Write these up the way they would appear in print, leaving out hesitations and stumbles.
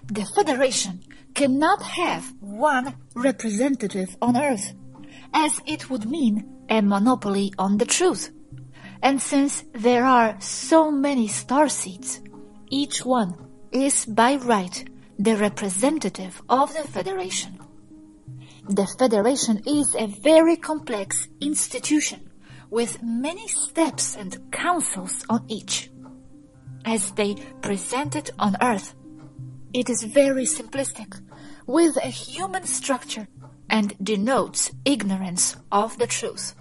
the Federation cannot have one representative on Earth, as it would mean a monopoly on the truth. And since there are so many starseeds, each one is by right the representative of the Federation. The Federation is a very complex institution with many steps and councils on each. As they present it on Earth, it is very simplistic, with a human structure, and denotes ignorance of the truth.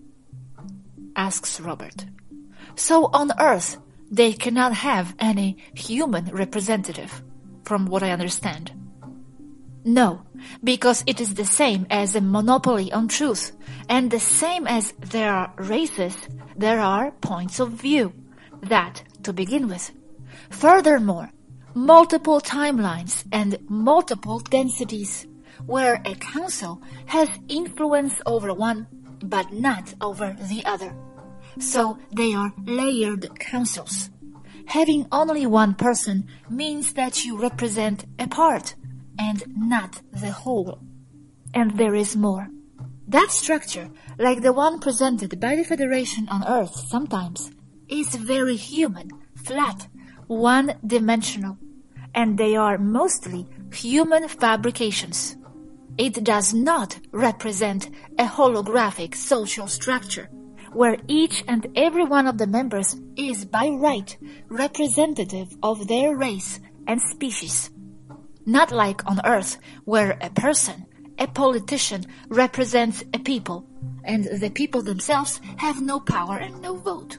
Asks Robert. So on Earth, they cannot have any human representative, from what I understand. No, because it is the same as a monopoly on truth, and the same as there are races, there are points of view. That to begin with. Furthermore, multiple timelines and multiple densities, where a council has influence over one, but not over the other. So they are layered councils. Having only one person means that you represent a part, and not the whole. And there is more. That structure, like the one presented by the Federation on Earth sometimes, is very human, flat, one-dimensional, and they are mostly human fabrications. It does not represent a holographic social structure, where each and every one of the members is by right representative of their race and species. Not like on Earth, where a person, a politician, represents a people, and the people themselves have no power and no vote.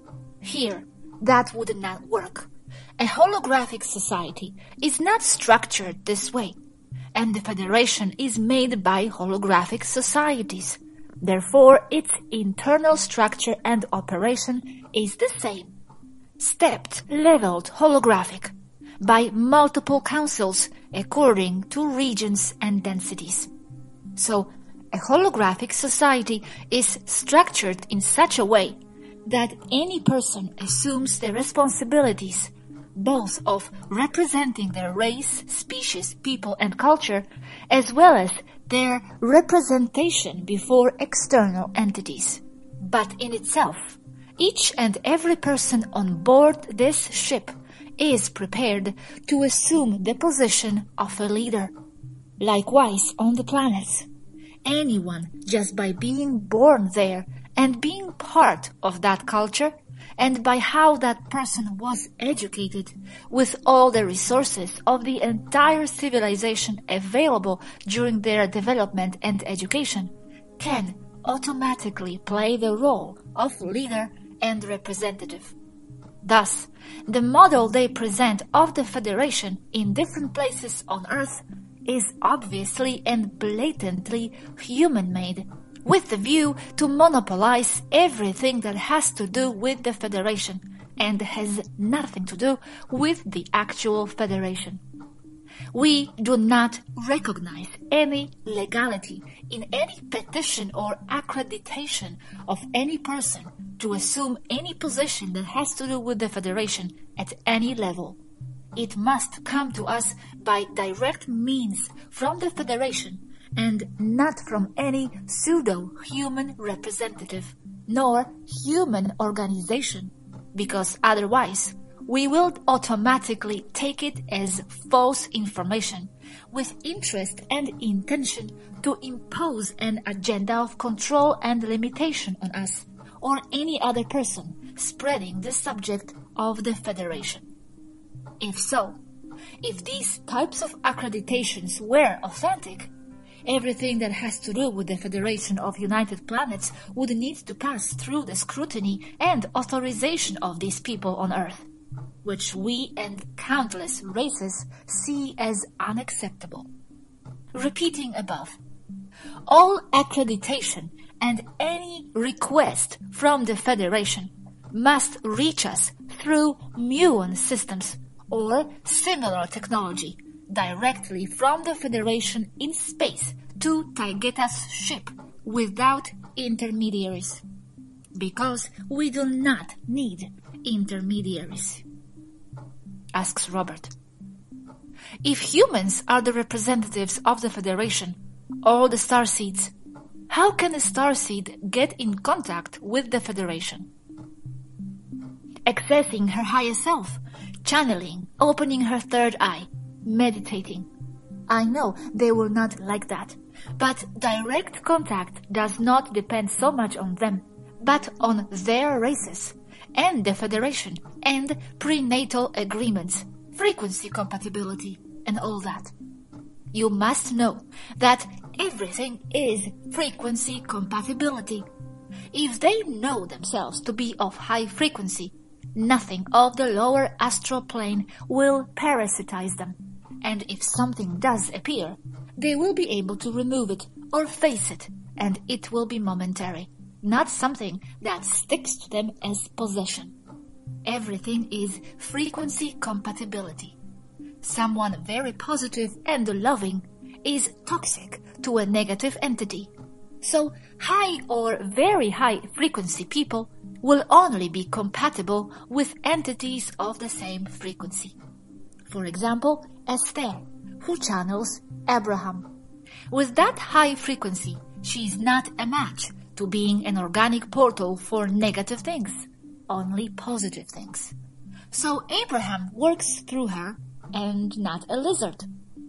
Here, that would not work. A holographic society is not structured this way, and the Federation is made by holographic societies. Therefore, its internal structure and operation is the same. Stepped, leveled, holographic, by multiple councils according to regions and densities. So, a holographic society is structured in such a way that any person assumes the responsibilities both of representing their race, species, people, and culture, as well as their representation before external entities. But in itself, each and every person on board this ship is prepared to assume the position of a leader. Likewise on the planets. Anyone, just by being born there and being part of that culture, and by how that person was educated with all the resources of the entire civilization available during their development and education, can automatically play the role of leader and representative. Thus, the model they present of the Federation in different places on Earth is obviously and blatantly human-made, with the view to monopolize everything that has to do with the Federation and has nothing to do with the actual Federation. We do not recognize any legality in any petition or accreditation of any person to assume any position that has to do with the Federation at any level. It must come to us by direct means from the Federation and not from any pseudo-human representative, nor human organization, because otherwise we will automatically take it as false information, with interest and intention to impose an agenda of control and limitation on us, or any other person spreading the subject of the Federation. If so, if these types of accreditations were authentic, everything that has to do with the Federation of United Planets would need to pass through the scrutiny and authorization of these people on Earth, which we and countless races see as unacceptable. Repeating above, all accreditation and any request from the Federation must reach us through muon systems or similar technology directly from the Federation in space to Taygeta's ship without intermediaries, because we do not need intermediaries. Asks Robert. if humans are the representatives of the Federation, all the starseeds, how can a starseed get in contact with the Federation? Accessing her higher self, channeling, opening her third eye, meditating. I know they will not like that, but direct contact does not depend so much on them, but on their races, and the Federation, and prenatal agreements, frequency compatibility, and all that. You must know that everything is frequency compatibility. If they know themselves to be of high frequency, nothing of the lower astral plane will parasitize them. And if something does appear, they will be able to remove it or face it, and it will be momentary, not something that sticks to them as possession. Everything is frequency compatibility. Someone very positive and loving is toxic to a negative entity. So high or very high frequency people will only be compatible with entities of the same frequency. For example, Esther, who channels Abraham. With that high frequency, she is not a match to being an organic portal for negative things, only positive things. So Abraham works through her and not a lizard.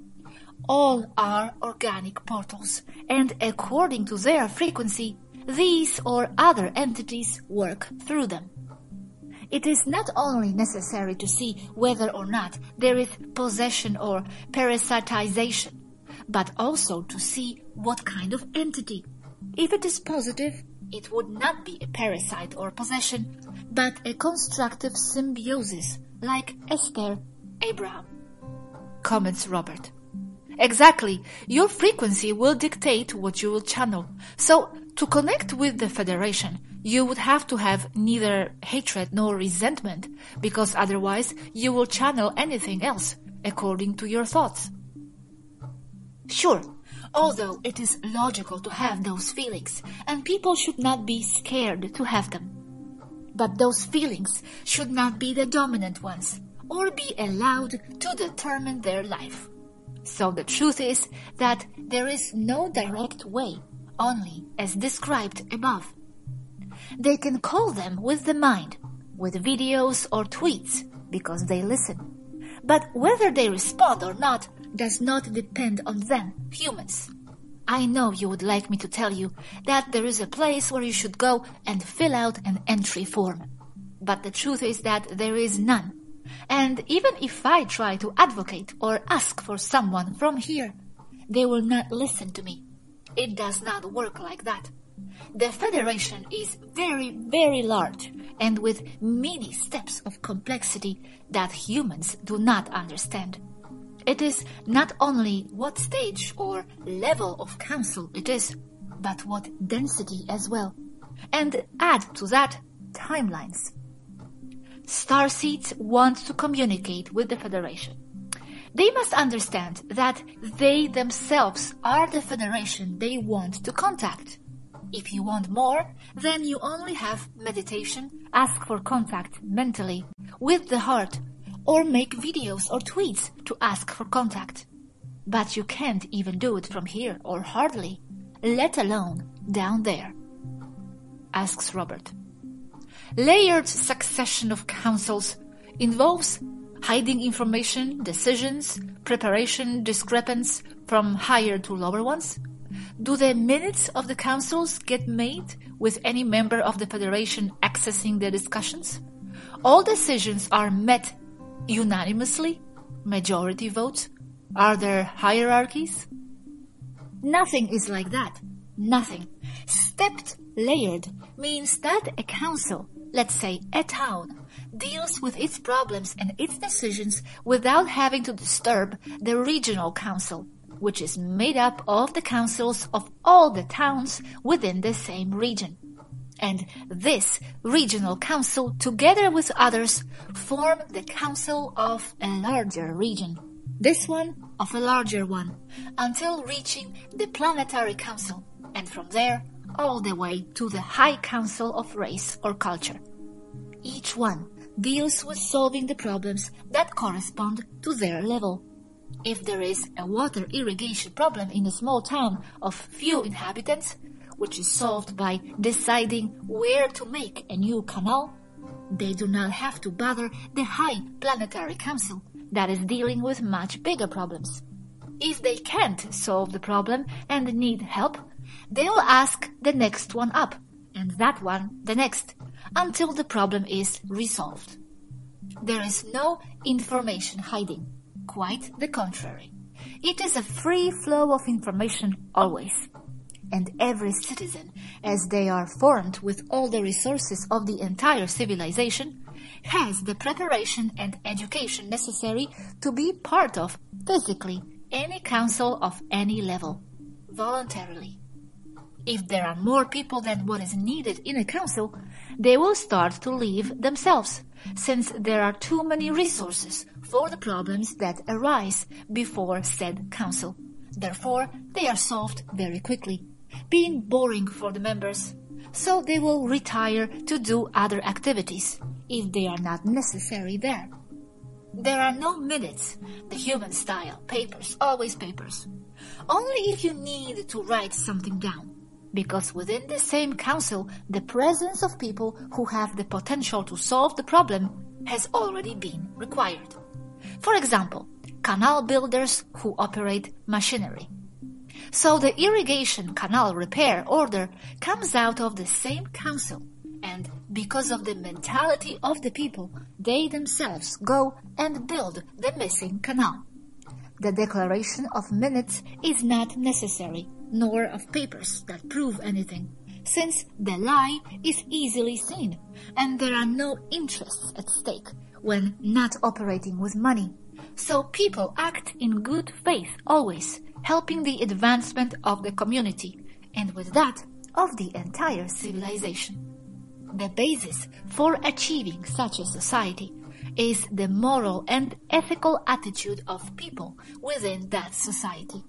All are organic portals, and according to their frequency, these or other entities work through them. It is not only necessary to see whether or not there is possession or parasitization, but also to see what kind of entity. If it is positive, it would not be a parasite or possession, but a constructive symbiosis, like Esther, Abraham. Comments Robert. Exactly, your frequency will dictate what you will channel. So, to connect with the Federation, you would have to have neither hatred nor resentment, because otherwise you will channel anything else, according to your thoughts. Sure, although it is logical to have those feelings, and people should not be scared to have them. But those feelings should not be the dominant ones, or be allowed to determine their life. So the truth is that there is no direct way, only as described above. They can call them with the mind, with videos or tweets, because they listen. But whether they respond or not does not depend on them, humans. I know you would like me to tell you that there is a place where you should go and fill out an entry form. But the truth is that there is none. And even if I try to advocate or ask for someone from here, they will not listen to me. It does not work like that. The Federation is very, very large and with many steps of complexity that humans do not understand. It is not only what stage or level of council it is, but what density as well. And add to that timelines. Starseeds want to communicate with the Federation. They must understand that they themselves are the Federation they want to contact. If you want more, then you only have meditation, ask for contact mentally with the heart, or make videos or tweets to ask for contact. But you can't even do it from here, or hardly, let alone down there. Asks Robert. Layered succession of councils involves hiding information, decisions, preparation, discrepance from higher to lower ones. Do the minutes of the councils get made with any member of the Federation accessing the discussions? All decisions are met unanimously? Majority votes? Are there hierarchies? Nothing is like that. Nothing. Stepped layered means that a council, let's say a town, deals with its problems and its decisions without having to disturb the regional council, which is made up of the councils of all the towns within the same region. And this regional council, together with others, form the council of a larger region. This one of a larger one, until reaching the planetary council, and from there all the way to the high council of race or culture. Each one deals with solving the problems that correspond to their level. If there is a water irrigation problem in a small town of few inhabitants, which is solved by deciding where to make a new canal, they do not have to bother the High Planetary Council that is dealing with much bigger problems. If they can't solve the problem and need help, they will ask the next one up, and that one the next, until the problem is resolved. There is no information hiding. Quite the contrary. It is a free flow of information always. And every citizen, as they are formed with all the resources of the entire civilization, has the preparation and education necessary to be part of, physically, any council of any level, voluntarily. If there are more people than what is needed in a council, they will start to leave themselves, since there are too many resources for the problems that arise before said council. Therefore, they are solved very quickly, being boring for the members, so they will retire to do other activities if they are not necessary there. There are no minutes, the human style, papers, always papers. Only if you need to write something down, because within the same council, the presence of people who have the potential to solve the problem has already been required. For example, canal builders who operate machinery. So the irrigation canal repair order comes out of the same council, and because of the mentality of the people, they themselves go and build the missing canal. The declaration of minutes is not necessary, nor of papers that prove anything, since the lie is easily seen, and there are no interests at stake when not operating with money. So people act in good faith always, helping the advancement of the community, and with that, of the entire civilization. The basis for achieving such a society is the moral and ethical attitude of people within that society.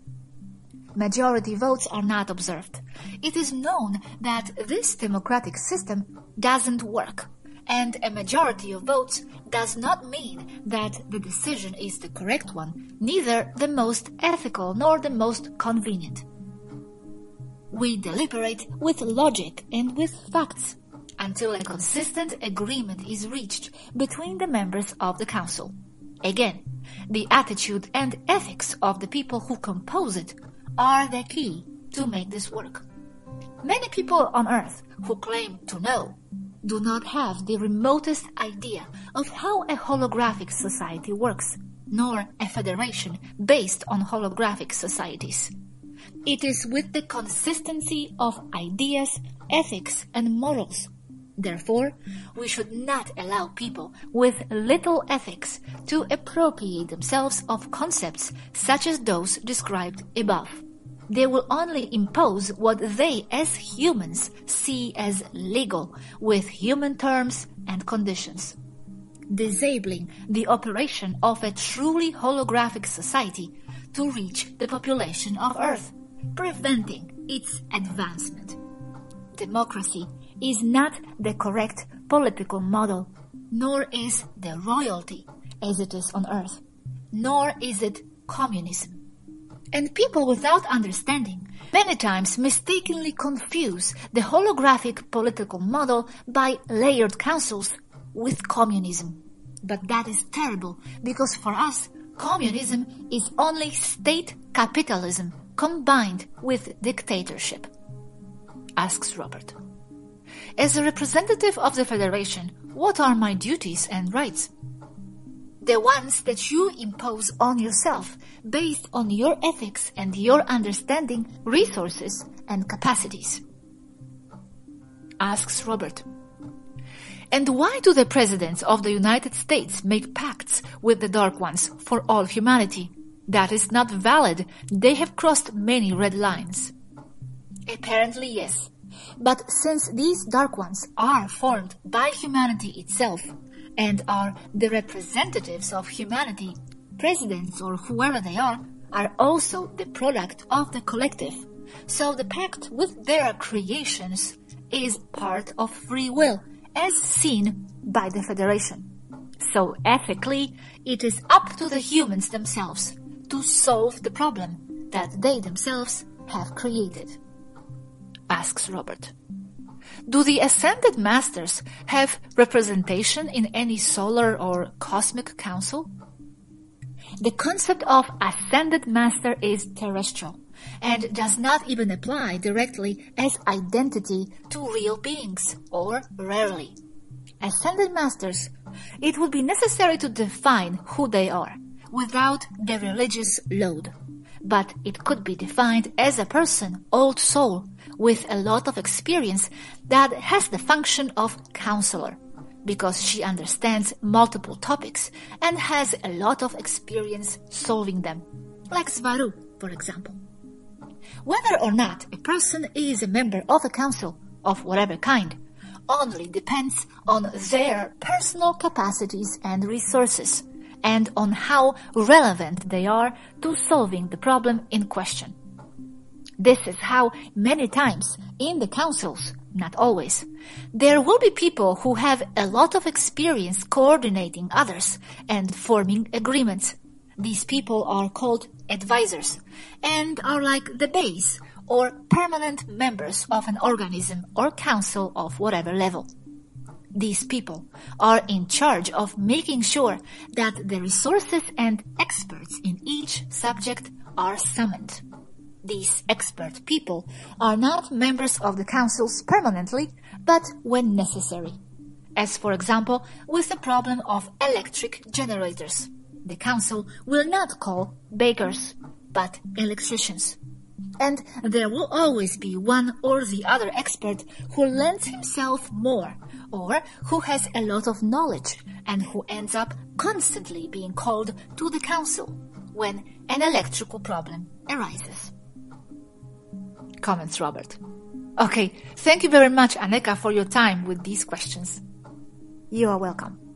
Majority votes are not observed. It is known that this democratic system doesn't work, and a majority of votes does not mean that the decision is the correct one, neither the most ethical nor the most convenient. We deliberate with logic and with facts until a consistent agreement is reached between the members of the council. Again, the attitude and ethics of the people who compose it are the key to make this work. Many people on earth who claim to know do not have the remotest idea of how a holographic society works, nor a federation based on holographic societies. It is with the consistency of ideas, ethics, and morals. Therefore, we should not allow people with little ethics to appropriate themselves of concepts such as those described above. They will only impose what they as humans see as legal with human terms and conditions, disabling the operation of a truly holographic society to reach the population of Earth, preventing its advancement. Democracy is not the correct political model, nor is the royalty as it is on Earth, nor is it communism. And people without understanding many times mistakenly confuse the holographic political model by layered councils with communism. But that is terrible, because for us, communism is only state capitalism combined with dictatorship. Asks Robert. As a representative of the Federation, what are my duties and rights? The ones that you impose on yourself based on your ethics and your understanding, resources, and capacities. Asks Robert. And why do the presidents of the United States make pacts with the Dark Ones for all humanity? That is not valid. They have crossed many red lines. Apparently, yes. But since these Dark Ones are formed by humanity itself and are the representatives of humanity, presidents or whoever they are also the product of the collective. So the pact with their creations is part of free will, as seen by the Federation. So ethically, it is up to the humans themselves to solve the problem that they themselves have created? Asks Robert. Do the Ascended Masters have representation in any solar or cosmic council? The concept of Ascended Master is terrestrial and does not even apply directly as identity to real beings, or rarely. Ascended Masters, it would be necessary to define who they are without the religious load, but it could be defined as a person, old soul, with a lot of experience that has the function of counselor, because she understands multiple topics and has a lot of experience solving them, like Svaru, for example. Whether or not a person is a member of a council of whatever kind only depends on their personal capacities and resources, and on how relevant they are to solving the problem in question. This is how many times in the councils, not always, there will be people who have a lot of experience coordinating others and forming agreements. These people are called advisors and are like the base or permanent members of an organism or council of whatever level. These people are in charge of making sure that the resources and experts in each subject are summoned. These expert people are not members of the councils permanently, but when necessary. As for example, with the problem of electric generators, the council will not call bakers, but electricians. And there will always be one or the other expert who lends himself more, or who has a lot of knowledge, and who ends up constantly being called to the council when an electrical problem arises. Comments Robert. Okay, thank you very much, Aneka, for your time with these questions. You are welcome.